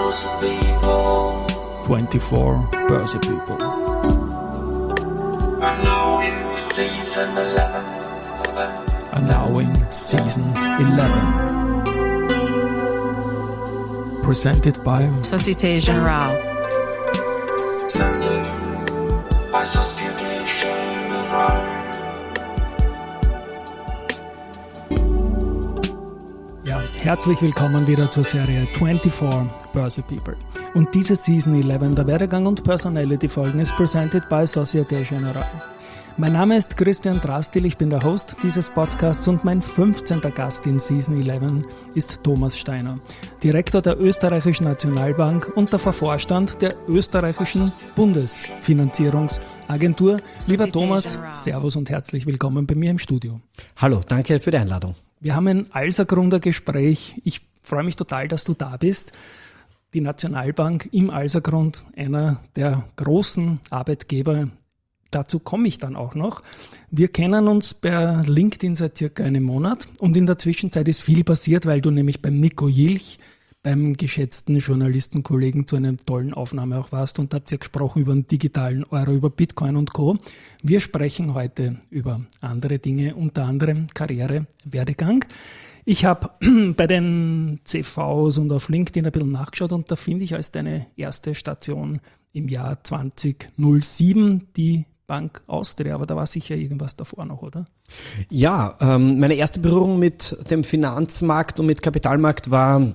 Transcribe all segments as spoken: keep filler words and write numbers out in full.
Börse People. twenty-four Börse People. And now in season eleven. And now in season eleven. Presented by Société Générale. Presented by Société Générale. Ja, herzlich willkommen wieder zur Serie twenty-four Börse People. Und diese Season eleven, der Werdegang und Personality-Folgen, ist presented by Société Générale. Mein Name ist Christian Drastil, ich bin der Host dieses Podcasts und mein fünfzehnter Gast in Season eleven ist Thomas Steiner, Direktor der Österreichischen Nationalbank und der Vorstand der Österreichischen Bundesfinanzierungsagentur. Lieber Thomas, Servus und herzlich willkommen bei mir im Studio. Hallo, danke für die Einladung. Wir haben ein Alsergrunder-Gespräch. Ich freue mich total, dass du da bist. Die Nationalbank im Alsergrund, einer der großen Arbeitgeber. Dazu komme ich dann auch noch. Wir kennen uns per LinkedIn seit circa einem Monat und in der Zwischenzeit ist viel passiert, weil du nämlich beim Nico Jilch, beim geschätzten Journalistenkollegen, zu einer tollen Aufnahme auch warst und habt ihr gesprochen über den digitalen Euro, über Bitcoin und Co. Wir sprechen heute über andere Dinge, unter anderem Karriere, Werdegang. Ich habe bei den C Vs und auf LinkedIn ein bisschen nachgeschaut und da finde ich als deine erste Station im Jahr zwanzig null sieben die Bank Austria, aber da war sicher irgendwas davor noch, oder? Ja, ähm, meine erste Berührung mit dem Finanzmarkt und mit Kapitalmarkt war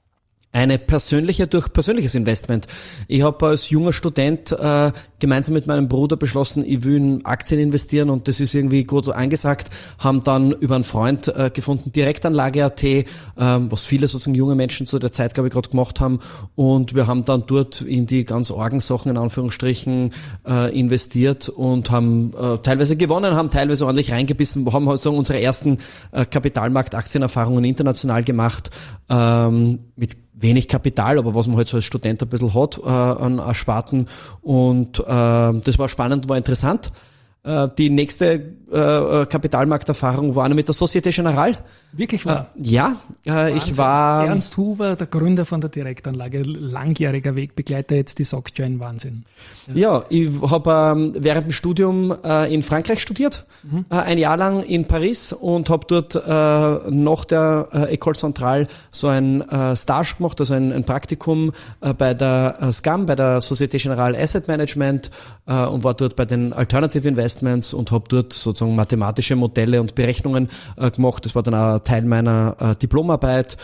eine persönliche durch persönliches Investment. Ich habe als junger Student äh, gemeinsam mit meinem Bruder beschlossen, ich will in Aktien investieren und das ist irgendwie gut angesagt, haben dann über einen Freund äh, gefunden, Direktanlage Punkt at, äh, was viele sozusagen junge Menschen zu der Zeit, glaube ich, gerade gemacht haben und wir haben dann dort in die ganz argen Sachen in Anführungsstrichen äh, investiert und haben äh, teilweise gewonnen, haben teilweise ordentlich reingebissen, haben halt so unsere ersten äh, Kapitalmarkt-Aktienerfahrungen international gemacht, ähm, mit wenig Kapital, aber was man halt so als Student ein bisschen hat äh, an Ersparten und äh, das war spannend, war interessant. Äh, die nächste äh, Kapitalmarkterfahrung war eine mit der Société Générale. Wirklich wahr? Äh, ja, äh, ich war... Ernst Huber, der Gründer von der Direktanlage, langjähriger Wegbegleiter, jetzt die SocGen, Wahnsinn. Ja, ja ich habe ähm, während dem Studium äh, in Frankreich studiert, mhm. äh, ein Jahr lang in Paris und habe dort äh, nach der äh, École Centrale so ein äh, Stage gemacht, also ein, ein Praktikum äh, bei der äh, S C A M, bei der Société Générale Asset Management äh, und war dort bei den Alternative Investments und habe dort sozusagen mathematische Modelle und Berechnungen äh, gemacht. Das war dann auch Teil meiner äh, Diplomarbeit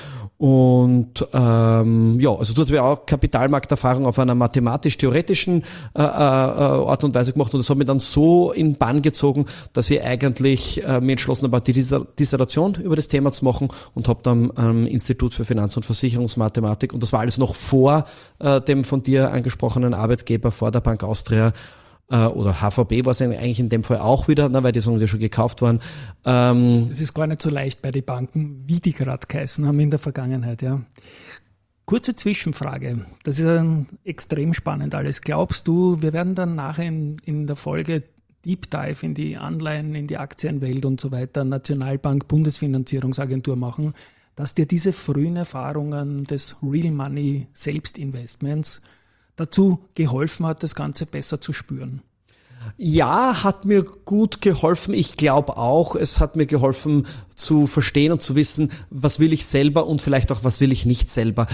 und ähm, ja, also dort habe ich auch Kapitalmarkterfahrung auf einer mathematisch-theoretischen äh, äh, Art und Weise gemacht und das hat mich dann so in Bann gezogen, dass ich eigentlich äh, mir entschlossen habe, die Dissertation über das Thema zu machen und habe dann am Institut für Finanz- und Versicherungsmathematik und das war alles noch vor äh, dem von dir angesprochenen Arbeitgeber, vor der Bank Austria, oder H V B war es eigentlich in dem Fall auch wieder, ne, weil die Sachen ja schon gekauft waren. Ähm Es ist gar nicht so leicht bei den Banken, wie die gerade geheißen haben in der Vergangenheit. Ja. Kurze Zwischenfrage, das ist ein extrem spannend alles. Glaubst du, wir werden dann nachher in, in der Folge Deep Dive in die Anleihen, in die Aktienwelt und so weiter, Nationalbank, Bundesfinanzierungsagentur machen, dass dir diese frühen Erfahrungen des Real Money Selbstinvestments dazu geholfen hat, das Ganze besser zu spüren? Ja, hat mir gut geholfen. Ich glaube auch, es hat mir geholfen zu verstehen und zu wissen, was will ich selber und vielleicht auch, was will ich nicht selber.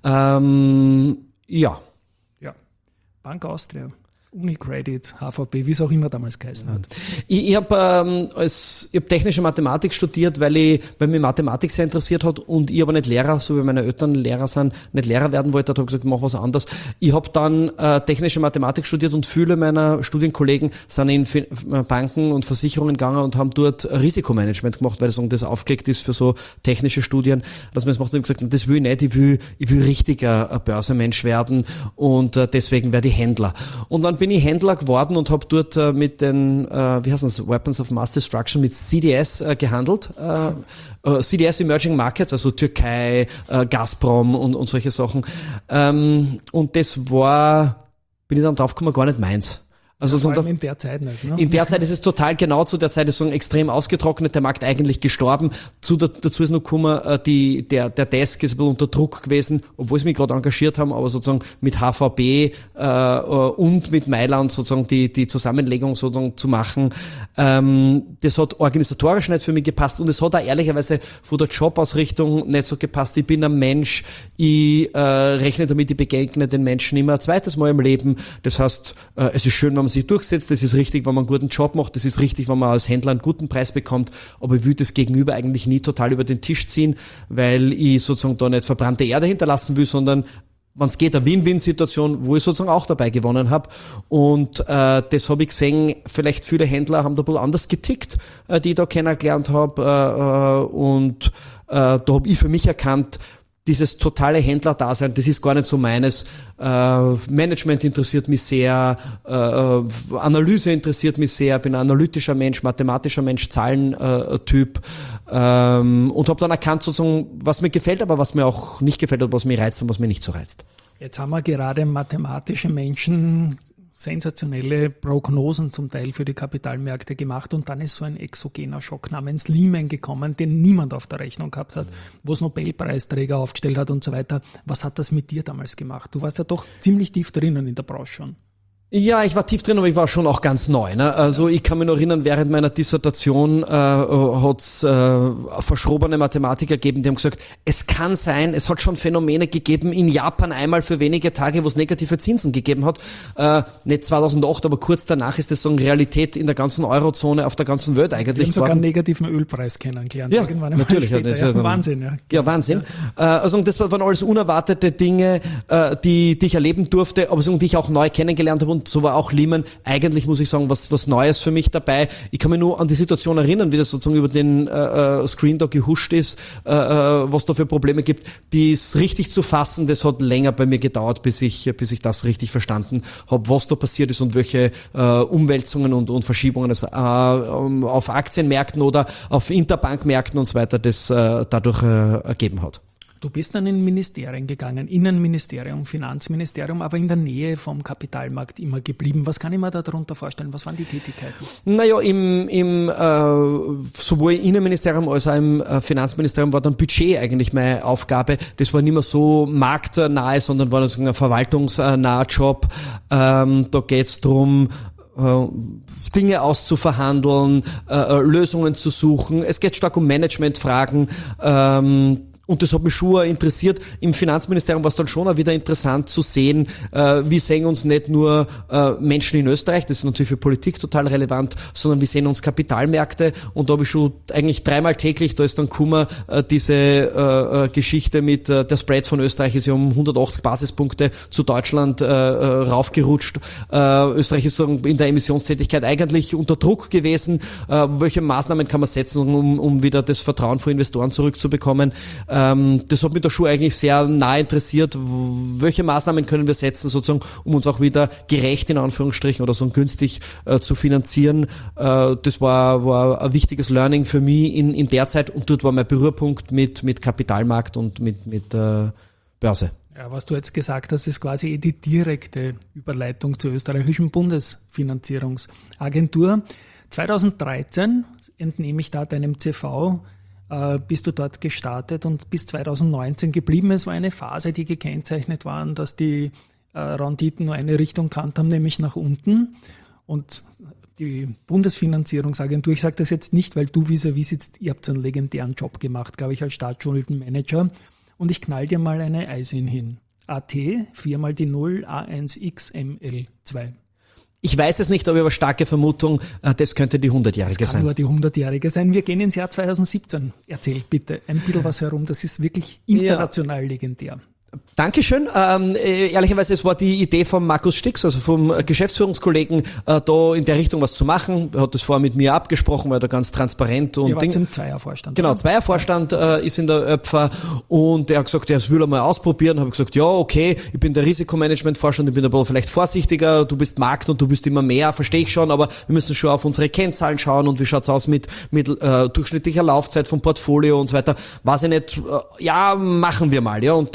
Ähm, ja. Ja, Bank Austria. Unicredit, H V B, wie es auch immer damals geheißen hat. Ich, ich habe ähm, als ich hab technische Mathematik studiert, weil ich, weil mich Mathematik sehr interessiert hat und ich aber nicht Lehrer, so wie meine Eltern Lehrer sind, nicht Lehrer werden wollte, habe gesagt, mach was anderes. Ich habe dann äh, technische Mathematik studiert und viele meiner Studienkollegen sind in F- Banken und Versicherungen gegangen und haben dort Risikomanagement gemacht, weil das, das aufgelegt ist für so technische Studien, dass man das macht. Und ich gesagt, das will ich nicht, ich will, ich will richtiger Börsenmensch werden und äh, deswegen werde ich Händler. Und dann bin ich Händler geworden und habe dort äh, mit den, äh, wie heißt das, Weapons of Mass Destruction, mit C D S äh, gehandelt. Äh, äh, C D S Emerging Markets, also Türkei, äh, Gazprom und, und solche Sachen. Ähm, und das war, bin ich dann draufgekommen, gar nicht meins. Also ja, vor so allem das, in der Zeit nicht. Ne? in der Zeit ist es total genau, zu der Zeit ist so extrem ausgetrocknet, der Markt eigentlich gestorben. Zu, dazu ist noch gekommen, die, der, der Desk ist ein bisschen unter Druck gewesen, obwohl sie mich gerade engagiert haben, aber sozusagen mit H V B äh, und mit Mailand sozusagen die, die Zusammenlegung sozusagen zu machen. Ähm, das hat organisatorisch nicht für mich gepasst und es hat auch ehrlicherweise von der Jobausrichtung nicht so gepasst. Ich bin ein Mensch, ich äh, rechne damit, ich begegne den Menschen immer ein zweites Mal im Leben. Das heißt, äh, es ist schön, wenn man sich durchsetzt, das ist richtig, wenn man einen guten Job macht, das ist richtig, wenn man als Händler einen guten Preis bekommt, aber ich will das Gegenüber eigentlich nie total über den Tisch ziehen, weil ich sozusagen da nicht verbrannte Erde hinterlassen will, sondern wenn es geht, eine Win-Win-Situation, wo ich sozusagen auch dabei gewonnen habe. Und äh, das habe ich gesehen, vielleicht viele Händler haben da ein bisschen anders getickt, äh, die ich da kennengelernt habe. Äh, äh, und äh, da habe ich für mich erkannt, dieses totale Händler-Dasein, das ist gar nicht so meines. Äh, Management interessiert mich sehr, äh, Analyse interessiert mich sehr, bin ein analytischer Mensch, mathematischer Mensch, Zahlentyp äh, ähm, und habe dann erkannt sozusagen, was mir gefällt, aber was mir auch nicht gefällt und was mir reizt und was mir nicht so reizt. Jetzt haben wir gerade mathematische Menschen sensationelle Prognosen zum Teil für die Kapitalmärkte gemacht und dann ist so ein exogener Schock namens Lehman gekommen, den niemand auf der Rechnung gehabt hat, wo es Nobelpreisträger aufgestellt hat und so weiter. Was hat das mit dir damals gemacht? Du warst ja doch ziemlich tief drinnen in der Branche schon. Ja, ich war tief drin, aber ich war schon auch ganz neu. Ne? Also ich kann mich noch erinnern, während meiner Dissertation äh, hat es äh, verschrobene Mathematiker gegeben, die haben gesagt, es kann sein, es hat schon Phänomene gegeben in Japan einmal für wenige Tage, wo es negative Zinsen gegeben hat. Äh, nicht zweitausendacht, aber kurz danach ist das so eine Realität in der ganzen Eurozone, auf der ganzen Welt eigentlich. Wir haben sogar geworden. einen negativen Ölpreis kennengelernt. Ja, Irgendwann natürlich. Ja, das ja, ja, Wahnsinn. Ja, ja Wahnsinn. Ja. Äh, also das waren alles unerwartete Dinge, äh, die, die ich erleben durfte, aber so, die ich auch neu kennengelernt habe. Und so war auch Lehman. Eigentlich muss ich sagen, was was Neues für mich dabei. Ich kann mich nur an die Situation erinnern, wie das sozusagen über den äh, Screen da gehuscht ist, äh, was da für Probleme gibt. Dies richtig zu fassen, das hat länger bei mir gedauert, bis ich bis ich das richtig verstanden habe, was da passiert ist und welche äh, Umwälzungen und, und Verschiebungen es äh, auf Aktienmärkten oder auf Interbankmärkten und so weiter das äh, dadurch äh, ergeben hat. Du bist dann in Ministerien gegangen, Innenministerium, Finanzministerium, aber in der Nähe vom Kapitalmarkt immer geblieben. Was kann ich mir da darunter vorstellen? Was waren die Tätigkeiten? Naja, im, im äh, sowohl Innenministerium als auch im äh, Finanzministerium war dann Budget eigentlich meine Aufgabe. Das war nicht mehr so marktnahe, sondern war so ein verwaltungsnaher Job. Ähm, da geht's drum, Dinge auszuverhandeln, äh, Lösungen zu suchen. Es geht stark um Managementfragen. Ähm, Und das hat mich schon interessiert. Im Finanzministerium war es dann schon auch wieder interessant zu sehen, äh, wie sehen uns nicht nur äh, Menschen in Österreich, das ist natürlich für Politik total relevant, sondern wie sehen uns Kapitalmärkte. Und da habe ich schon eigentlich dreimal täglich, da ist dann gekommen, äh, diese äh, äh, Geschichte mit, äh, der Spread von Österreich ist ja um hundertachtzig Basispunkte zu Deutschland äh, äh, raufgerutscht. Äh, Österreich ist so in der Emissionstätigkeit eigentlich unter Druck gewesen. Äh, welche Maßnahmen kann man setzen, um, um wieder das Vertrauen von Investoren zurückzubekommen? Das hat mich da schon eigentlich sehr nah interessiert, welche Maßnahmen können wir setzen, sozusagen, um uns auch wieder gerecht in Anführungsstrichen oder so günstig äh, zu finanzieren. Äh, das war, war ein wichtiges Learning für mich in, in der Zeit und dort war mein Berührpunkt mit, mit Kapitalmarkt und mit, mit äh, Börse. Ja, was du jetzt gesagt hast, ist quasi die direkte Überleitung zur österreichischen Bundesfinanzierungsagentur. zweitausenddreizehn entnehme ich da deinem C V, bist du dort gestartet und bis zweitausendneunzehn geblieben. Es war eine Phase, die gekennzeichnet waren, dass die äh, Renditen nur eine Richtung kannt haben, nämlich nach unten. Und die Bundesfinanzierungsagentur, ich sage das jetzt nicht, weil du vis-à-vis sitzt, ihr habt einen legendären Job gemacht, glaube ich, als Staatsschuldenmanager. Und ich knall dir mal eine Eisin hin. A T, vier mal die null, A eins X M L zwei. Ich weiß es nicht, aber ich habe eine starke Vermutung, das könnte die hundertjährige sein. Das kann nur die hundertjährige sein. Wir gehen ins Jahr zweitausendsiebzehn. Erzähl bitte ein bisschen was herum. Das ist wirklich international ja. legendär. Dankeschön. Ähm, ehrlicherweise, es war die Idee von Markus Stix, also vom Geschäftsführungskollegen, äh, da in der Richtung was zu machen. Er hat das vorher mit mir abgesprochen, weil er ganz transparent und Ihr wart im Zweiervorstand. Genau, Zweiervorstand äh, ist in der Öpfer und er hat gesagt, ja, das will er mal ausprobieren. Habe ich gesagt, ja, okay, ich bin der Risikomanagement-Vorstand, ich bin aber vielleicht vorsichtiger, du bist Markt und du bist immer mehr, verstehe ich schon, aber wir müssen schon auf unsere Kennzahlen schauen und wie schaut's aus mit, mit äh, durchschnittlicher Laufzeit vom Portfolio und so weiter. Weiß ich nicht, äh, ja, machen wir mal, ja, und dann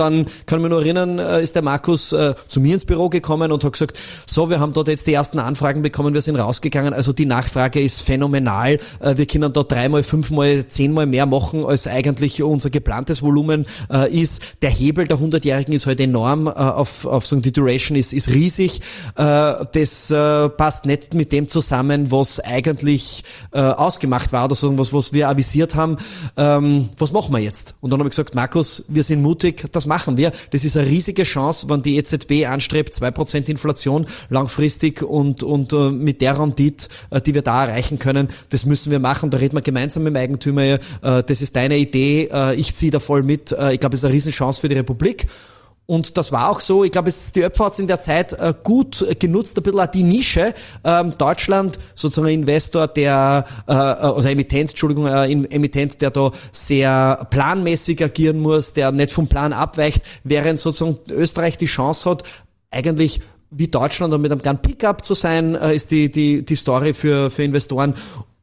kann mich nur erinnern, äh, ist der Markus äh, zu mir ins Büro gekommen und hat gesagt, so, wir haben dort jetzt die ersten Anfragen bekommen, wir sind rausgegangen, also die Nachfrage ist phänomenal, äh, wir können dort dreimal, fünfmal, zehnmal mehr machen, als eigentlich unser geplantes Volumen äh, ist. Der Hebel der hundertjährigen ist halt enorm, äh, auf, auf so die Duration ist, ist riesig, äh, das äh, passt nicht mit dem zusammen, was eigentlich äh, ausgemacht war oder so, was, was wir avisiert haben. Ähm, was machen wir jetzt? Und dann habe ich gesagt, Markus, wir sind mutig, das machen wir. Das ist eine riesige Chance, wenn die E Z B anstrebt, zwei Prozent Inflation langfristig und, und äh, mit der Rendite, äh, die wir da erreichen können, das müssen wir machen. Da reden wir gemeinsam mit dem Eigentümer, äh, das ist deine Idee, äh, ich ziehe da voll mit. Äh, ich glaube, es ist eine Riesenchance für die Republik. Und das war auch so. Ich glaube, es, die Öpfer hat es in der Zeit äh, gut genutzt, ein bisschen auch die Nische. Ähm, Deutschland, sozusagen ein Investor, der, äh, also Emittent, Entschuldigung, äh, Emittent, der da sehr planmäßig agieren muss, der nicht vom Plan abweicht, während sozusagen Österreich die Chance hat, eigentlich wie Deutschland und mit einem kleinen Pickup zu sein, äh, ist die, die, die Story für, für Investoren.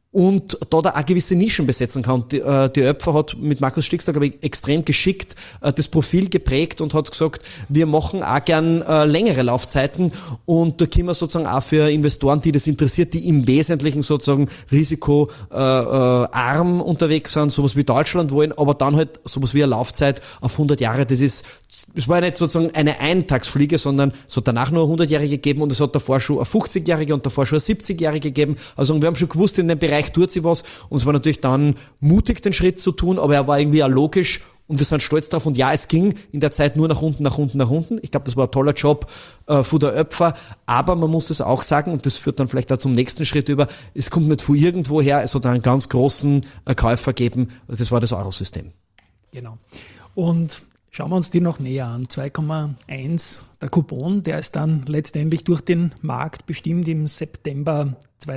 Und da da auch gewisse Nischen besetzen kann. Die, äh, die Öpfer hat mit Markus Stixler, glaube ich, extrem geschickt äh, das Profil geprägt und hat gesagt, wir machen auch gern äh, längere Laufzeiten und da können wir sozusagen auch für Investoren, die das interessiert, die im Wesentlichen sozusagen risikoarm äh, äh, unterwegs sind, sowas wie Deutschland wollen, aber dann halt sowas wie eine Laufzeit auf hundert Jahre, das ist, es war ja nicht sozusagen eine Eintagsfliege, sondern es hat danach nur eine hundertjährige gegeben und es hat davor schon eine fünfzigjährige und davor schon eine siebzigjährige gegeben. Also wir haben schon gewusst, in dem Bereich tut sie was und es war natürlich dann mutig, den Schritt zu tun, aber er war irgendwie auch logisch und wir sind stolz drauf und ja, es ging in der Zeit nur nach unten, nach unten, nach unten. Ich glaube, das war ein toller Job äh, von der Öpfer, aber man muss es auch sagen und das führt dann vielleicht auch zum nächsten Schritt über, es kommt nicht von irgendwoher, es hat einen ganz großen äh, Käufer gegeben, das war das Eurosystem. Genau. Und schauen wir uns die noch näher an. zwei Komma eins der Coupon, der ist dann letztendlich durch den Markt bestimmt im September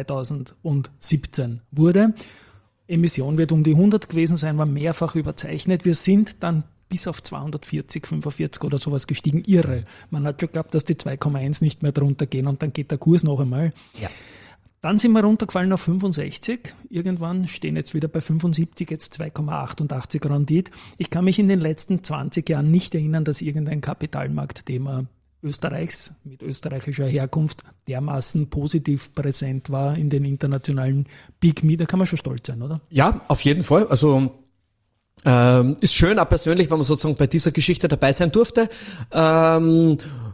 zweitausendsiebzehn wurde. Emission wird um die hundert gewesen sein, war mehrfach überzeichnet. Wir sind dann bis auf zweihundertvierzig, fünfundvierzig oder sowas gestiegen. Irre. Man hat schon geglaubt, dass die zwei Komma eins nicht mehr drunter gehen und dann geht der Kurs noch einmal. Ja. Dann sind wir runtergefallen auf fünfundsechzig. Irgendwann stehen jetzt wieder bei fünfundsiebzig, jetzt zwei Komma achtundachtzig Rendite. Ich kann mich in den letzten zwanzig Jahren nicht erinnern, dass irgendein Kapitalmarktthema Österreichs mit österreichischer Herkunft dermaßen positiv präsent war in den internationalen Big Me. Da kann man schon stolz sein, oder? Ja, auf jeden Fall. Also ähm, ist schön, auch persönlich, wenn man sozusagen bei dieser Geschichte dabei sein durfte. Ähm,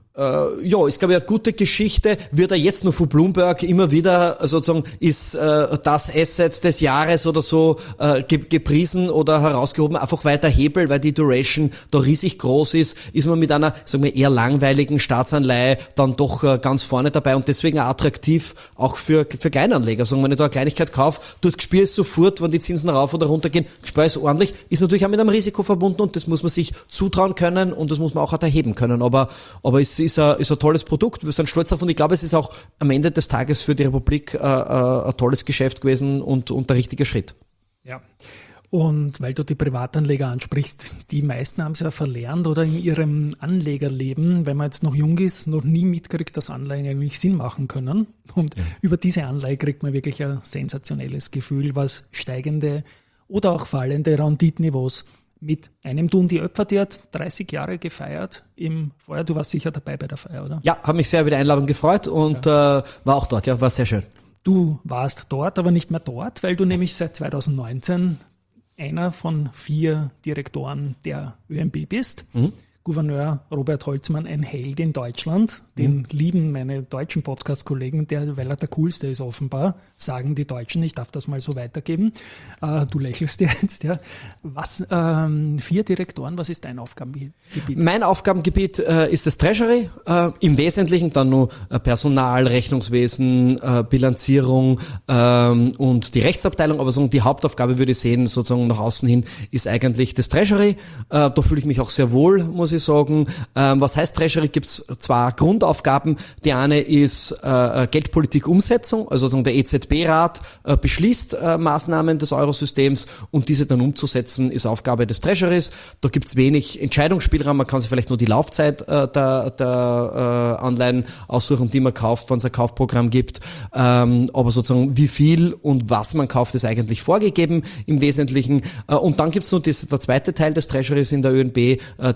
Äh, ja, ist glaube ich eine gute Geschichte, wird er jetzt noch von Bloomberg immer wieder sozusagen ist äh, das Asset des Jahres oder so äh, ge- gepriesen oder herausgehoben, einfach weiter Hebel, weil die Duration da riesig groß ist, ist man mit einer, sagen wir, eher langweiligen Staatsanleihe dann doch äh, ganz vorne dabei und deswegen auch attraktiv auch für für Kleinanleger. Sagen wir, wenn ich da eine Kleinigkeit kaufe, dort gespür ist sofort, wenn die Zinsen rauf oder runter gehen, gespür ist ordentlich, ist natürlich auch mit einem Risiko verbunden und das muss man sich zutrauen können und das muss man auch erheben können, aber aber es ist ein, ist ein tolles Produkt, wir sind stolz drauf und ich glaube, es ist auch am Ende des Tages für die Republik äh, äh, ein tolles Geschäft gewesen und, und der richtige Schritt. Ja, und weil du die Privatanleger ansprichst, die meisten haben es ja verlernt oder in ihrem Anlegerleben, wenn man jetzt noch jung ist, noch nie mitkriegt, dass Anleihen eigentlich Sinn machen können und ja. Über diese Anleihe kriegt man wirklich ein sensationelles Gefühl, was steigende oder auch fallende Renditeniveaus mit einem tun. Die Öpfer, die hat dreißig Jahre gefeiert im Vorjahr. Du warst sicher dabei bei der Feier, oder? Ja, habe mich sehr über die Einladung gefreut und ja. äh, war auch dort, ja, war sehr schön. Du warst dort, aber nicht mehr dort, weil du nämlich seit zweitausendneunzehn einer von vier Direktoren der ÖMB bist. Mhm. Gouverneur Robert Holzmann, ein Held in Deutschland. Den mhm. lieben meine deutschen Podcast-Kollegen, der, weil er der Coolste ist offenbar, sagen die Deutschen, ich darf das mal so weitergeben. Äh, du lächelst jetzt, ja. Was, ähm, vier Direktoren, was ist dein Aufgabengebiet? Mein Aufgabengebiet äh, ist das Treasury, äh, im Wesentlichen dann nur äh, Personal, Rechnungswesen, äh, Bilanzierung äh, und die Rechtsabteilung, aber so die Hauptaufgabe würde ich sehen, sozusagen nach außen hin, ist eigentlich das Treasury. Äh, da fühle ich mich auch sehr wohl, muss ich sagen. Ähm, was heißt Treasury? Gibt es zwei Grundaufgaben. Die eine ist äh, Geldpolitik-Umsetzung, also sozusagen der E Z B-Rat äh, beschließt äh, Maßnahmen des Eurosystems und diese dann umzusetzen, ist Aufgabe des Treasuries. Da gibt es wenig Entscheidungsspielraum, man kann sich vielleicht nur die Laufzeit äh, der, der äh, Anleihen aussuchen, die man kauft, wenn es ein Kaufprogramm gibt. Ähm, aber sozusagen wie viel und was man kauft, ist eigentlich vorgegeben im Wesentlichen. Äh, und dann gibt es noch das, der zweite Teil des Treasuries in der ÖNB, äh, das sind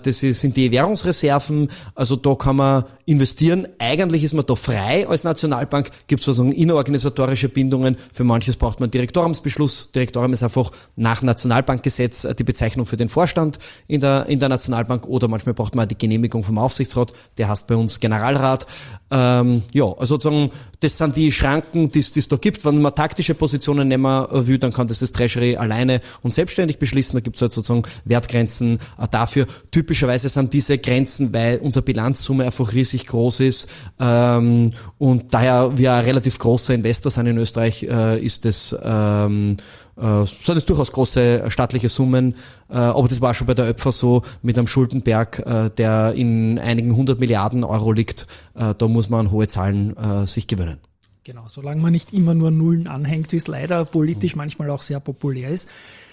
sind die Währungsreserven, also da kann man investieren. Eigentlich ist man da frei als Nationalbank, gibt es sozusagen innerorganisatorische Bindungen. Für manches braucht man einen Direktoriumsbeschluss. Direktorium ist einfach nach Nationalbankgesetz die Bezeichnung für den Vorstand in der, in der Nationalbank, oder manchmal braucht man die Genehmigung vom Aufsichtsrat, der heißt bei uns Generalrat. Ähm, ja, also sozusagen, das sind die Schranken, die es da gibt. Wenn man taktische Positionen nehmen will, dann kann das das Treasury alleine und selbstständig beschließen. Da gibt es halt sozusagen Wertgrenzen äh, dafür. Typischerweise sind diese Grenzen, weil unsere Bilanzsumme einfach riesig groß ist ähm, und daher wir ein relativ großer Investor sind in Österreich, äh, ist das ähm, äh, sind es durchaus große staatliche Summen, äh, aber das war schon bei der Öpfer so mit einem Schuldenberg, äh, der in einigen hundert Milliarden Euro liegt. Äh, da muss man an hohe Zahlen äh, sich gewöhnen. Genau, solange man nicht immer nur Nullen anhängt, wie es leider politisch manchmal auch sehr populär ist.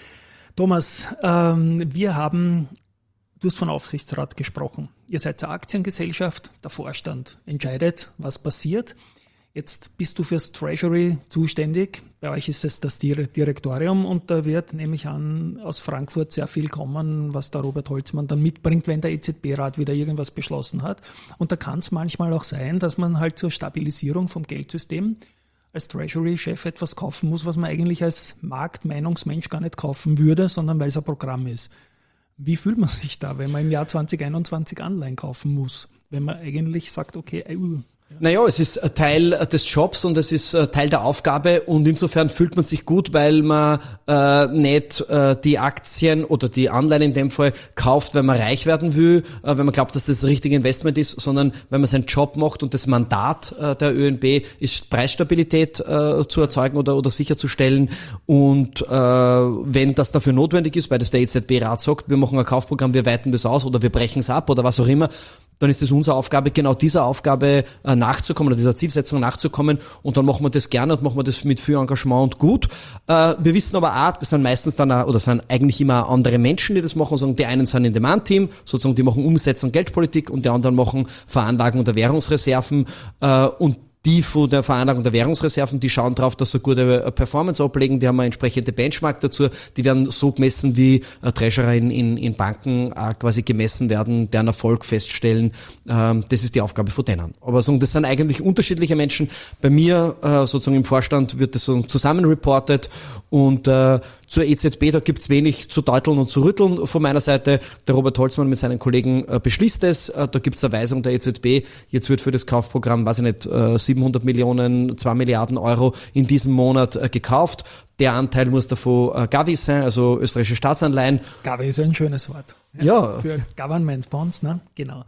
Thomas, ähm, wir haben, du hast von Aufsichtsrat gesprochen. Ihr seid eine Aktiengesellschaft, der Vorstand entscheidet, was passiert. Jetzt bist du fürs Treasury zuständig. Bei euch ist es das Direktorium und da wird, nehme ich an, aus Frankfurt sehr viel kommen, was der Robert Holzmann dann mitbringt, wenn der E Z B-Rat wieder irgendwas beschlossen hat. Und da kann es manchmal auch sein, dass man halt zur Stabilisierung vom Geldsystem als Treasury-Chef etwas kaufen muss, was man eigentlich als Marktmeinungsmensch gar nicht kaufen würde, sondern weil es ein Programm ist. Wie fühlt man sich da, wenn man im Jahr zwanzig einundzwanzig Anleihen kaufen muss? Wenn man eigentlich sagt, okay, uh, Naja, es ist Teil des Jobs und es ist Teil der Aufgabe und insofern fühlt man sich gut, weil man äh, nicht äh, die Aktien oder die Anleihen in dem Fall kauft, weil man reich werden will, äh, wenn man glaubt, dass das das richtige Investment ist, sondern wenn man seinen Job macht und das Mandat äh, der ÖNB ist, Preisstabilität äh, zu erzeugen oder, oder sicherzustellen und äh, wenn das dafür notwendig ist, weil das der E Z B-Rat sagt, wir machen ein Kaufprogramm, wir weiten das aus oder wir brechen es ab oder was auch immer, dann ist es unsere Aufgabe, genau dieser Aufgabe äh, nachzukommen oder dieser Zielsetzung nachzukommen und dann machen wir das gerne und machen wir das mit viel Engagement und gut. Äh, wir wissen aber auch, das sind meistens dann auch, oder sind eigentlich immer andere Menschen, die das machen, sagen, die einen sind in dem Demand-Team, sozusagen die machen Umsetzung Geldpolitik und die anderen machen Veranlagung der Währungsreserven äh, und die von der Veranlagung der Währungsreserven, die schauen drauf, dass sie gute Performance ablegen, die haben eine entsprechende Benchmark dazu, die werden so gemessen, wie Treasurer in, in, in Banken äh, quasi gemessen werden, deren Erfolg feststellen. Ähm, das ist die Aufgabe von denen. Aber so, das sind eigentlich unterschiedliche Menschen. Bei mir äh, sozusagen im Vorstand wird das so zusammen reported und äh, zur E Z B, da gibt's wenig zu deuteln und zu rütteln von meiner Seite. Der Robert Holzmann mit seinen Kollegen äh, beschließt es. Äh, da gibt's eine Weisung der E Z B. Jetzt wird für das Kaufprogramm, weiß ich nicht, äh, siebenhundert Millionen, zwei Milliarden Euro in diesem Monat äh, gekauft. Der Anteil muss davon äh, Gavi sein, also österreichische Staatsanleihen. Gavi ist ein schönes Wort. Ja. Für Government Bonds, ne? Genau.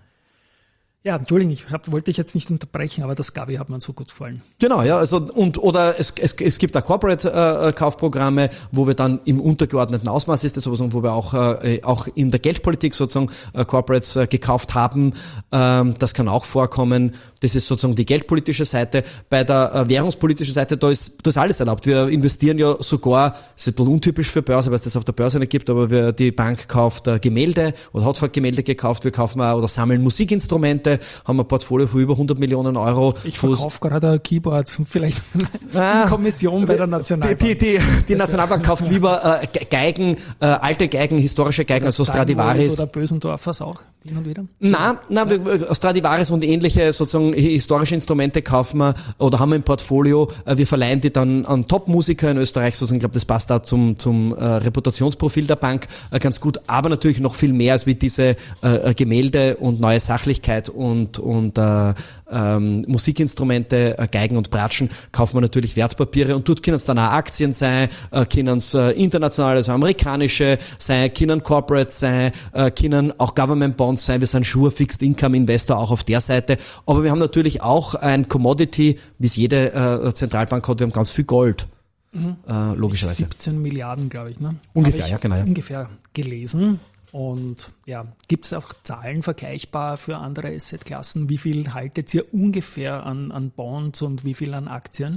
Ja, Entschuldigung, ich hab, wollte dich jetzt nicht unterbrechen, aber das Gavi hat mir so gut gefallen. Genau, ja, also und oder es es, es gibt auch Corporate-Kaufprogramme, äh, wo wir dann im untergeordneten Ausmaß ist das aber so, wo wir auch äh, auch in der Geldpolitik sozusagen äh, Corporates äh, gekauft haben. Ähm, das kann auch vorkommen. Das ist sozusagen die geldpolitische Seite. Bei der äh, währungspolitischen Seite, da ist das ist alles erlaubt. Wir investieren ja sogar, das ist ein bisschen untypisch für Börse, weil es das auf der Börse nicht gibt, aber wir, die Bank kauft äh, Gemälde oder hat halt Gemälde gekauft. Wir kaufen auch oder sammeln Musikinstrumente. Haben ein Portfolio von über hundert Millionen Euro. Ich verkaufe gerade ein Keyboard, vielleicht ah, Kommission bei der Nationalbank. Die, die, die, die Nationalbank kauft lieber äh, Geigen, äh, alte Geigen, historische Geigen, also Stradivaris. Oder Bösendorfers auch, hin und wieder? Nein, nein, wir, Stradivaris und ähnliche sozusagen historische Instrumente kaufen wir oder haben wir im Portfolio. Äh, wir verleihen die dann an Top-Musiker in Österreich, sozusagen, ich glaube, das passt da zum, zum äh, Reputationsprofil der Bank äh, ganz gut, aber natürlich noch viel mehr als wie diese äh, Gemälde und neue Sachlichkeit und, und äh, ähm, Musikinstrumente, äh, Geigen und Bratschen, kaufen wir natürlich Wertpapiere und dort können es dann auch Aktien sein, äh, können es äh, internationale, also amerikanische sein, können Corporates sein, äh, können auch Government Bonds sein, wir sind Sure Fixed Income Investor auch auf der Seite, aber wir haben natürlich auch ein Commodity, wie es jede äh, Zentralbank hat, wir haben ganz viel Gold. Mhm. Äh, logischerweise. siebzehn Milliarden, glaube ich, ne? Ungefähr, ja, genau. Ja. Ungefähr gelesen. Und ja, gibt es auch Zahlen vergleichbar für andere Assetklassen? Wie viel haltet ihr ungefähr an, an Bonds und wie viel an Aktien?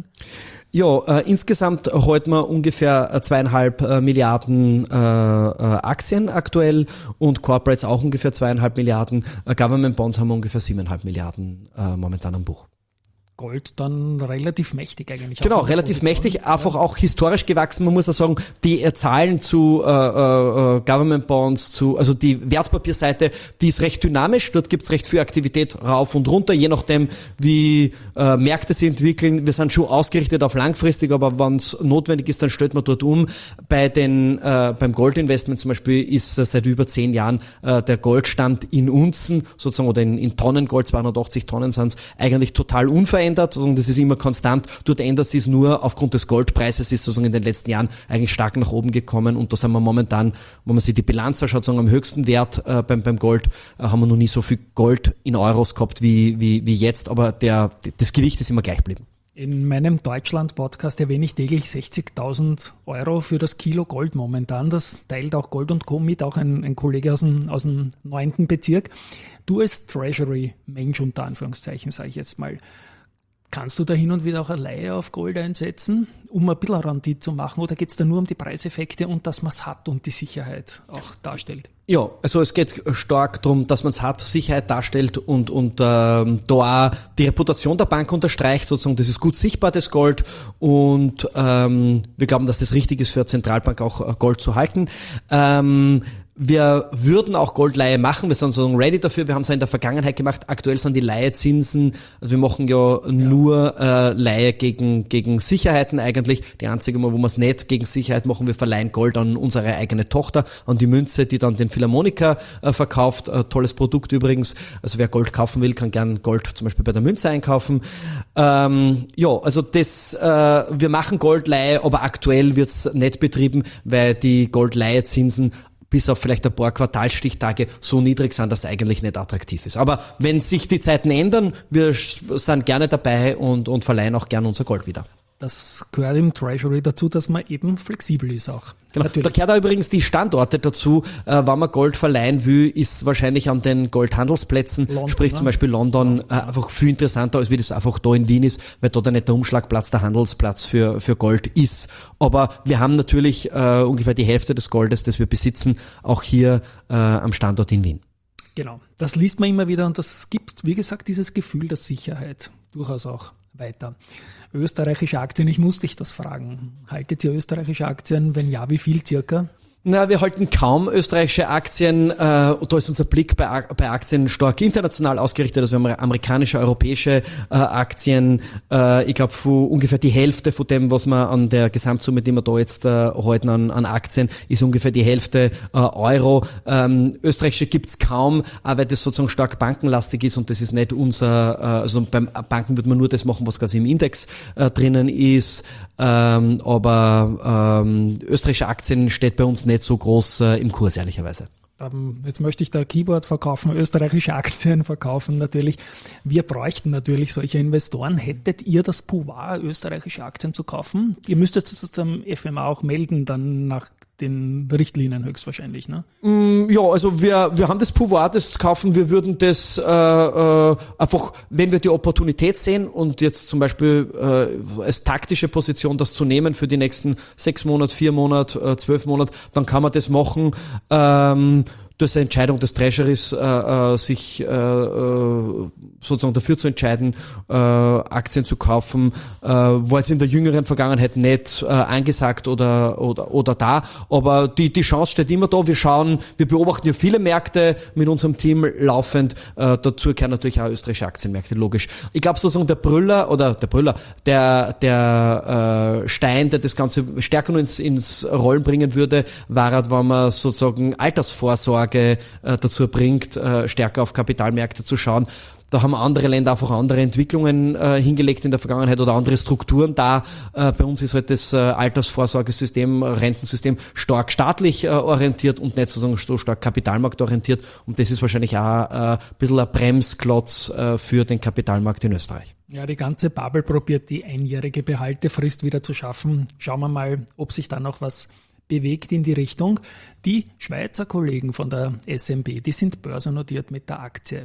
Ja, äh, insgesamt halten wir ungefähr zweieinhalb äh, Milliarden äh, äh, Aktien aktuell und Corporates auch ungefähr zweieinhalb Milliarden. Äh, Government Bonds haben wir ungefähr siebeneinhalb Milliarden äh, momentan am Buch. Gold dann relativ mächtig eigentlich. Genau, relativ mächtig, einfach auch historisch gewachsen. Man muss auch sagen, die Zahlen zu äh, äh, Government Bonds, zu, also die Wertpapierseite, die ist recht dynamisch. Dort gibt's recht viel Aktivität rauf und runter, je nachdem, wie äh, Märkte sich entwickeln. Wir sind schon ausgerichtet auf langfristig, aber wenn es notwendig ist, dann stellt man dort um. Bei den äh, beim Goldinvestment zum Beispiel ist äh, seit über zehn Jahren äh, der Goldstand in Unzen sozusagen oder in, in Tonnen Gold, zweihundertachtzig Tonnen sind's, eigentlich total unverändert. Das ist immer konstant. Dort ändert sich es nur aufgrund des Goldpreises, ist sozusagen in den letzten Jahren eigentlich stark nach oben gekommen und da sind wir momentan, wenn man sich die Bilanz anschaut, sagen, am höchsten Wert äh, beim, beim Gold äh, haben wir noch nie so viel Gold in Euros gehabt wie, wie, wie jetzt, aber der, das Gewicht ist immer gleich geblieben. In meinem Deutschland-Podcast erwähne ich täglich sechzigtausend Euro für das Kilo Gold momentan. Das teilt auch Gold und Co. mit, auch ein, ein Kollege aus dem, aus dem neunten Bezirk. Du als Treasury-Mensch unter Anführungszeichen, sage ich jetzt mal, kannst du da hin und wieder auch eine Leihe auf Gold einsetzen, um ein bisschen Rendite zu machen, oder geht es da nur um die Preiseffekte und dass man es hat und die Sicherheit auch darstellt? Ja, also es geht stark darum, dass man es hat, Sicherheit darstellt und und ähm, da auch die Reputation der Bank unterstreicht, sozusagen, das ist gut sichtbar, das Gold, und ähm, wir glauben, dass das richtig ist für eine Zentralbank auch Gold zu halten. Ähm, Wir würden auch Goldleihe machen, wir sind sozusagen ready dafür, wir haben es ja in der Vergangenheit gemacht, aktuell sind die Leihezinsen, also wir machen ja, ja. nur äh, Leihe gegen gegen Sicherheiten eigentlich, die einzige Mal, wo wir es nicht gegen Sicherheit machen, wir verleihen Gold an unsere eigene Tochter, an die Münze, die dann den Philharmoniker äh, verkauft, äh, tolles Produkt übrigens, also wer Gold kaufen will, kann gern Gold zum Beispiel bei der Münze einkaufen. Ähm, ja, also das, äh, wir machen Goldleihe, aber aktuell wird's nicht betrieben, weil die Goldleihezinsen bis auf vielleicht ein paar Quartalsstichtage so niedrig sind, dass es eigentlich nicht attraktiv ist. Aber wenn sich die Zeiten ändern, wir sind gerne dabei und, und verleihen auch gerne unser Gold wieder. Das gehört im Treasury dazu, dass man eben flexibel ist auch. Genau. Da gehört auch übrigens die Standorte dazu. Äh, wenn man Gold verleihen will, ist wahrscheinlich an den Goldhandelsplätzen, London, sprich ne? zum Beispiel London, äh, einfach viel interessanter, als wie das einfach da in Wien ist, weil da nicht der Umschlagplatz, der Handelsplatz für, für Gold ist. Aber wir haben natürlich äh, ungefähr die Hälfte des Goldes, das wir besitzen, auch hier äh, am Standort in Wien. Genau, das liest man immer wieder und das gibt, wie gesagt, dieses Gefühl der Sicherheit durchaus auch weiter. Österreichische Aktien, ich muss dich das fragen. Haltet ihr österreichische Aktien? Wenn ja, wie viel circa? Na, wir halten kaum österreichische Aktien. Äh, da ist unser Blick bei, bei Aktien stark international ausgerichtet. Also wir haben amerikanische, europäische äh, Aktien. Äh, ich glaube, ungefähr die Hälfte von dem, was wir an der Gesamtsumme, die wir da jetzt äh, halten an, an Aktien, ist ungefähr die Hälfte äh, Euro. Ähm, österreichische gibt's kaum, aber weil das sozusagen stark bankenlastig ist und das ist nicht unser, äh, also beim Banken wird man nur das machen, was quasi im Index äh, drinnen ist. Ähm, aber ähm, österreichische Aktien steht bei uns nicht so groß äh, im Kurs, ehrlicherweise. Ähm, jetzt möchte ich da Keyboard verkaufen, österreichische Aktien verkaufen natürlich. Wir bräuchten natürlich solche Investoren. Hättet ihr das Pouvoir, österreichische Aktien zu kaufen? Ihr müsstet es zum F M A auch melden, dann nach den Richtlinien höchstwahrscheinlich, ne? Mm, ja, also wir wir haben das Pouvoir, das zu kaufen. Wir würden das äh, äh, einfach, wenn wir die Opportunität sehen und jetzt zum Beispiel äh, als taktische Position das zu nehmen für die nächsten sechs Monate, vier Monate, äh, zwölf Monate, dann kann man das machen. Ähm, Das ist eine Entscheidung des Treasurys, äh, äh, sich äh, äh, sozusagen dafür zu entscheiden, äh, Aktien zu kaufen, äh, war jetzt in der jüngeren Vergangenheit nicht äh, angesagt oder, oder oder da, aber die die Chance steht immer da. Wir schauen, wir beobachten ja viele Märkte mit unserem Team laufend. Äh, dazu gehören natürlich auch österreichische Aktienmärkte, logisch. Ich glaube sozusagen der Brüller oder der Brüller, der der äh, Stein, der das Ganze stärker nur ins ins Rollen bringen würde, war halt, wenn man sozusagen Altersvorsorge dazu bringt, stärker auf Kapitalmärkte zu schauen. Da haben andere Länder einfach andere Entwicklungen äh, hingelegt in der Vergangenheit oder andere Strukturen da. Äh, bei uns ist halt das äh, Altersvorsorgesystem, Rentensystem stark staatlich äh, orientiert und nicht sozusagen so stark kapitalmarktorientiert. Und das ist wahrscheinlich auch äh, ein bisschen ein Bremsklotz äh, für den Kapitalmarkt in Österreich. Ja, die ganze Bubble probiert die einjährige Behaltefrist wieder zu schaffen. Schauen wir mal, ob sich da noch was bewegt in die Richtung. Die Schweizer Kollegen von der S M B, die sind börsennotiert mit der Aktie.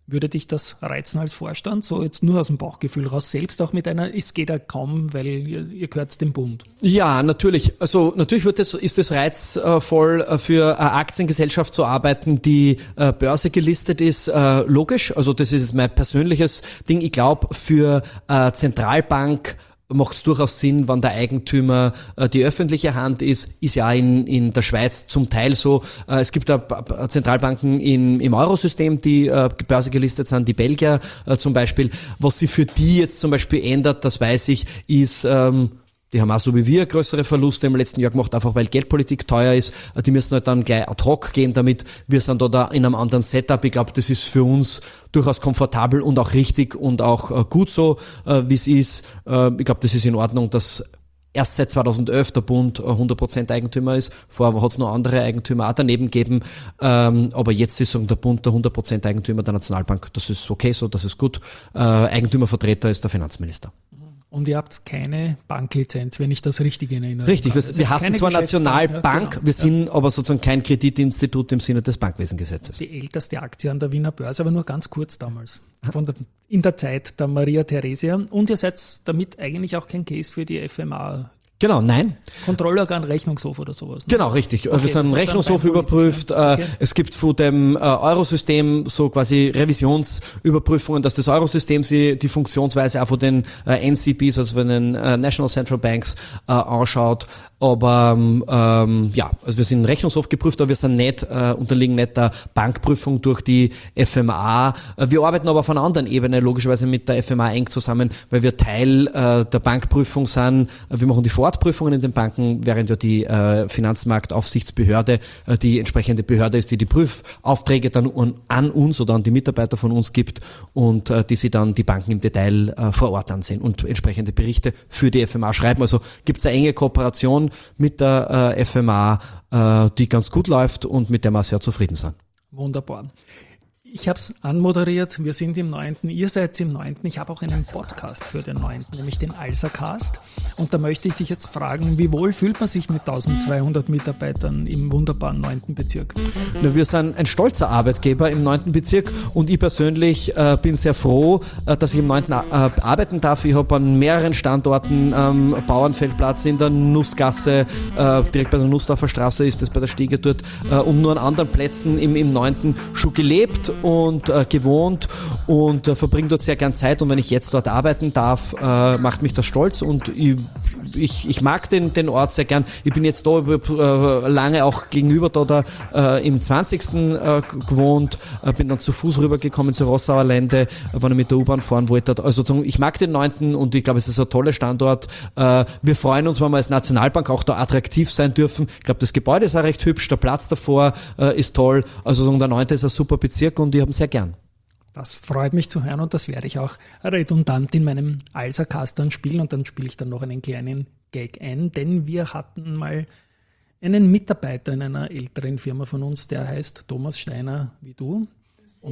Würde dich das reizen als Vorstand? So jetzt nur aus dem Bauchgefühl raus, selbst auch mit einer, es geht ja kaum, weil ihr, ihr gehört dem Bund. Ja, natürlich. Also natürlich wird es, ist es reizvoll für eine Aktiengesellschaft zu arbeiten, die äh, Börse gelistet ist. Äh, logisch. Also das ist mein persönliches Ding. Ich glaube, für äh, Zentralbank macht es durchaus Sinn, wenn der Eigentümer äh, die öffentliche Hand ist, ist ja in, in der Schweiz zum Teil so. Äh, es gibt da Zentralbanken in, im Eurosystem, die äh, börsengelistet sind, die Belgier äh, zum Beispiel. Was sie für die jetzt zum Beispiel ändert, das weiß ich, ist... Ähm, Die haben auch so wie wir größere Verluste im letzten Jahr gemacht, einfach weil Geldpolitik teuer ist. Die müssen halt dann gleich ad hoc gehen damit. Wir sind da, da in einem anderen Setup. Ich glaube, das ist für uns durchaus komfortabel und auch richtig und auch gut so, wie es ist. Ich glaube, das ist in Ordnung, dass erst seit zweitausendelf der Bund hundert Prozent Eigentümer ist. Vorher hat es noch andere Eigentümer auch daneben gegeben. Aber jetzt ist der Bund der hundert Prozent Eigentümer der Nationalbank. Das ist okay so, das ist gut. Eigentümervertreter ist der Finanzminister. Und ihr habt keine Banklizenz, wenn ich das richtig in Erinnerung habe. Richtig, wir, wir hassen zwar Nationalbank, ja, genau. wir sind ja. aber sozusagen kein Kreditinstitut im Sinne des Bankwesengesetzes. Die älteste Aktie an der Wiener Börse, aber nur ganz kurz damals, von der, in der Zeit der Maria Theresia. Und ihr seid damit eigentlich auch kein Case für die F M A. Genau, nein. Kontrollorgan, Rechnungshof oder sowas. Ne? Genau, richtig. Okay, wir sind Rechnungshof überprüft. Okay. Es gibt von dem Eurosystem so quasi Revisionsüberprüfungen, dass das Eurosystem sie die Funktionsweise auch von den N C Bs, also von den National Central Banks, anschaut. Aber ähm, ja, also wir sind Rechnungshof geprüft, aber wir sind nicht, äh, unterliegen nicht der Bankprüfung durch die F M A. Wir arbeiten aber auf einer anderen Ebene logischerweise mit der F M A eng zusammen, weil wir Teil äh, der Bankprüfung sind. Wir machen die Vorortprüfungen in den Banken, während ja die äh, Finanzmarktaufsichtsbehörde äh, die entsprechende Behörde ist, die die Prüfaufträge dann an, an uns oder an die Mitarbeiter von uns gibt und äh, die sie dann die Banken im Detail äh, vor Ort ansehen und entsprechende Berichte für die F M A schreiben. Also gibt es eine enge Kooperation mit der äh, F M A, äh, die ganz gut läuft und mit der wir sehr zufrieden sind. Wunderbar. Ich habe es anmoderiert, wir sind im neunten, ihr seid im neunten. Ich habe auch einen Podcast für den neunten, nämlich den Alsercast. Und da möchte ich dich jetzt fragen, wie wohl fühlt man sich mit tausendzweihundert Mitarbeitern im wunderbaren neunten Bezirk? Na, wir sind ein stolzer Arbeitgeber im neunten Bezirk und ich persönlich äh, bin sehr froh, äh, dass ich im neunten äh, arbeiten darf. Ich habe an mehreren Standorten am ähm, Bauernfeldplatz, in der Nussgasse, äh, direkt bei der Nussdorfer Straße ist das bei der Stiege dort äh, und nur an anderen Plätzen im, im neunten schon gelebt und äh, gewohnt und äh, verbringe dort sehr gern Zeit und wenn ich jetzt dort arbeiten darf, äh, macht mich das stolz und ich, ich, ich mag den, den Ort sehr gern. Ich bin jetzt da äh, lange auch gegenüber da, da äh, im zwanzigsten Äh, gewohnt, äh, bin dann zu Fuß rübergekommen zur Rossauer Lände, äh, wenn ich mit der U-Bahn fahren wollte. Also ich mag den neunten und ich glaube, es ist ein toller Standort. Äh, wir freuen uns, wenn wir als Nationalbank auch da attraktiv sein dürfen. Ich glaube, das Gebäude ist auch recht hübsch, der Platz davor äh, ist toll. Also der neunte ist ein super Bezirk und ich habe ihn sehr gern. Das freut mich zu hören und das werde ich auch redundant in meinem Alsercast dann spielen und dann spiele ich dann noch einen kleinen Gag ein, denn wir hatten mal einen Mitarbeiter in einer älteren Firma von uns, der heißt Thomas Steiner wie du. Und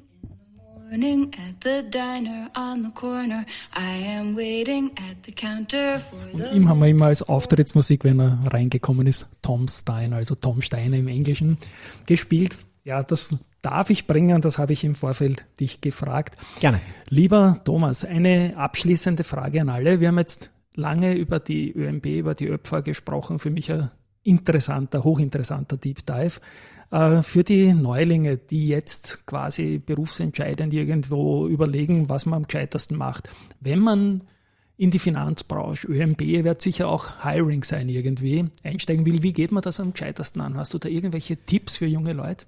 Morning at the diner on the corner. I am waiting at the counter for the ihm haben wir immer als Auftrittsmusik, wenn er reingekommen ist, Tom Steiner, also Tom Steiner im Englischen, gespielt. Ja, das darf ich bringen, das habe ich im Vorfeld dich gefragt. Gerne. Lieber Thomas, eine abschließende Frage an alle. Wir haben jetzt lange über die ÖMB, über die ÖPFA gesprochen. Für mich ein interessanter, hochinteressanter Deep Dive. Äh, für die Neulinge, die jetzt quasi berufsentscheidend irgendwo überlegen, was man am gescheitersten macht. Wenn man in die Finanzbranche, ÖMB wird sicher auch Hiring sein irgendwie, einsteigen will, wie geht man das am gescheitersten an? Hast du da irgendwelche Tipps für junge Leute?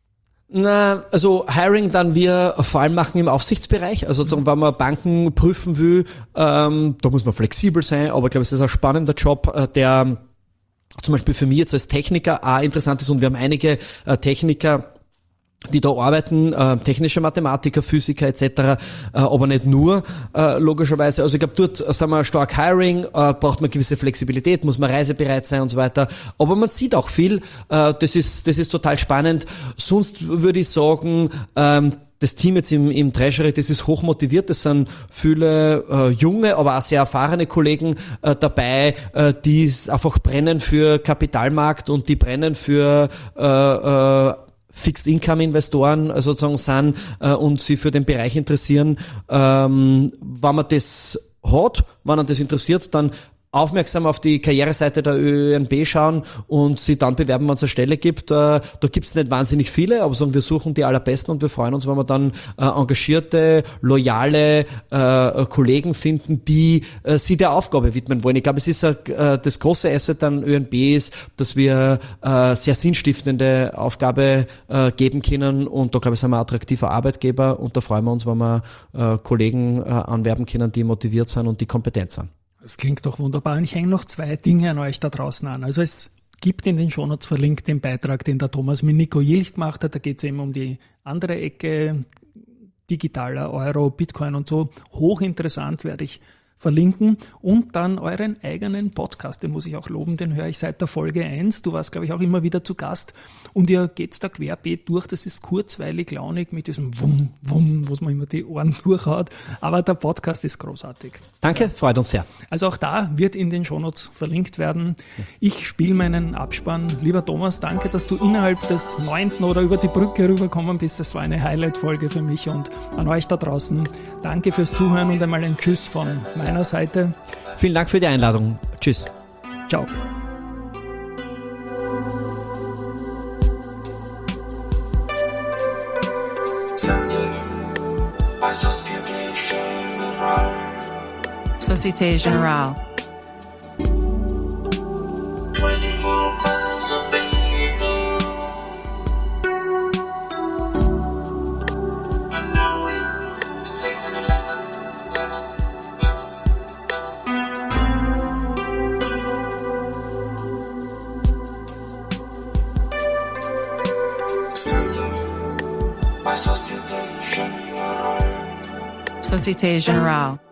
Na, also Hiring dann wir vor allem machen im Aufsichtsbereich, also sozusagen, wenn man Banken prüfen will, ähm, da muss man flexibel sein, aber ich glaube, es ist ein spannender Job, der zum Beispiel für mich jetzt als Techniker auch interessant ist und wir haben einige äh, Techniker, die da arbeiten, äh, technische Mathematiker, Physiker et cetera, äh, aber nicht nur, äh, logischerweise. Also ich glaube, dort äh, sind wir stark Hiring, äh, braucht man gewisse Flexibilität, muss man reisebereit sein und so weiter. Aber man sieht auch viel, äh, das ist das ist total spannend. Sonst würde ich sagen, ähm, das Team jetzt im, im Treasury, das ist hochmotiviert, das sind viele äh, junge, aber auch sehr erfahrene Kollegen äh, dabei, äh, die einfach brennen für Kapitalmarkt und die brennen für äh, äh, Fixed-Income-Investoren äh, sozusagen sind äh, und sie für den Bereich interessieren. Ähm, wenn man das hat, wenn man das interessiert, dann aufmerksam auf die Karriereseite der Ö N B schauen und sie dann bewerben, wenn es eine Stelle gibt. Äh, da gibt es nicht wahnsinnig viele, aber sagen, wir suchen die allerbesten und wir freuen uns, wenn wir dann äh, engagierte, loyale äh, Kollegen finden, die äh, sie der Aufgabe widmen wollen. Ich glaube, es ist äh, das große Asset an Ö N B ist, dass wir äh, sehr sinnstiftende Aufgabe äh, geben können und da glaube ich, sind wir ein attraktiver Arbeitgeber und da freuen wir uns, wenn wir äh, Kollegen äh, anwerben können, die motiviert sind und die kompetent sind. Das klingt doch wunderbar. Und ich hänge noch zwei Dinge an euch da draußen an. Also es gibt in den Shownotes verlinkt den Beitrag, den der Thomas mit Nico Jilch gemacht hat. Da geht es eben um die andere Ecke, digitaler Euro, Bitcoin und so. Hochinteressant, werde ich verlinken. Und dann euren eigenen Podcast, den muss ich auch loben, den höre ich seit der Folge eins. Du warst, glaube ich, auch immer wieder zu Gast. Und ihr geht's da querbeet durch. Das ist kurzweilig, launig mit diesem Wumm, Wumm, wo man immer die Ohren durchhaut. Aber der Podcast ist großartig. Danke, freut uns sehr. Also auch da wird in den Shownotes verlinkt werden. Ich spiele meinen Abspann. Lieber Thomas, danke, dass du innerhalb des neunten oder über die Brücke rübergekommen bist. Das war eine Highlight-Folge für mich und an euch da draußen. Danke fürs Zuhören und einmal ein Tschüss von meiner Seite. Vielen Dank für die Einladung. Tschüss. Ciao. By Société Générale. Société Générale. twenty-four miles of vehicle. And now we're season eleven, eleven, eleven. By Société Générale. Société Générale.